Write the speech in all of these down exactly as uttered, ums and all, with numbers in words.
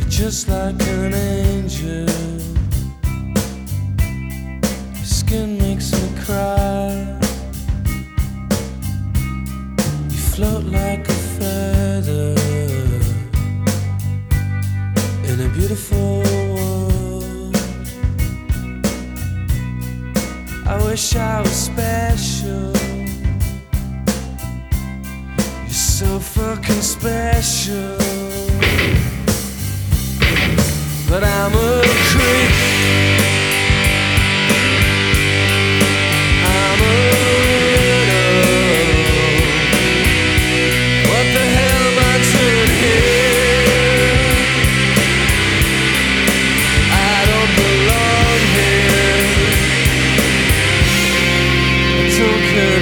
just like an angel. Your skin makes me cry. You float like a feather in a beautiful world. I wish I was special. You're so fucking special. But I'm a creep. I'm a widow. What the hell am I doing here? I don't belong here. I don't care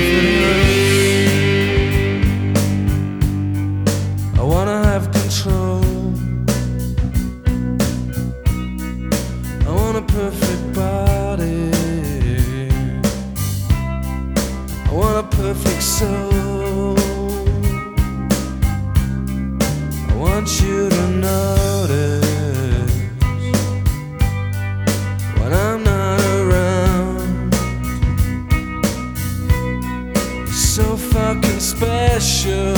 if it hurts. I wanna have control. A perfect body. I want a perfect soul. I want you to notice when I'm not around. You're so fucking special.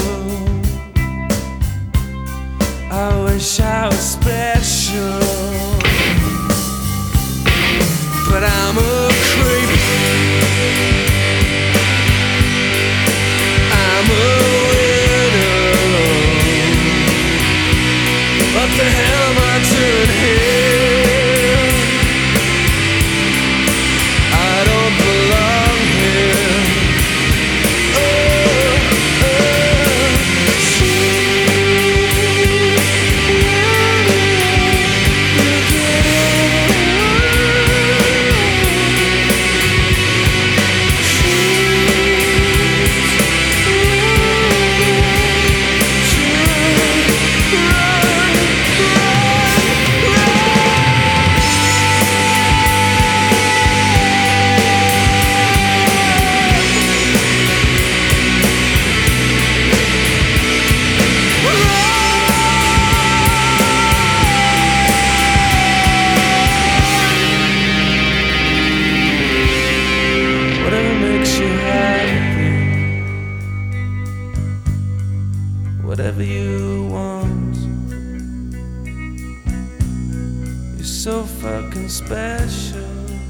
I wish I was special. But I'm a creep. I'm a widow. What the hell am I doing here? I don't belong here. Oh, whatever you want. You're so fucking special.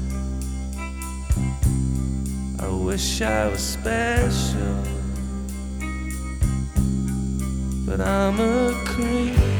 I wish I was special, but I'm a creep.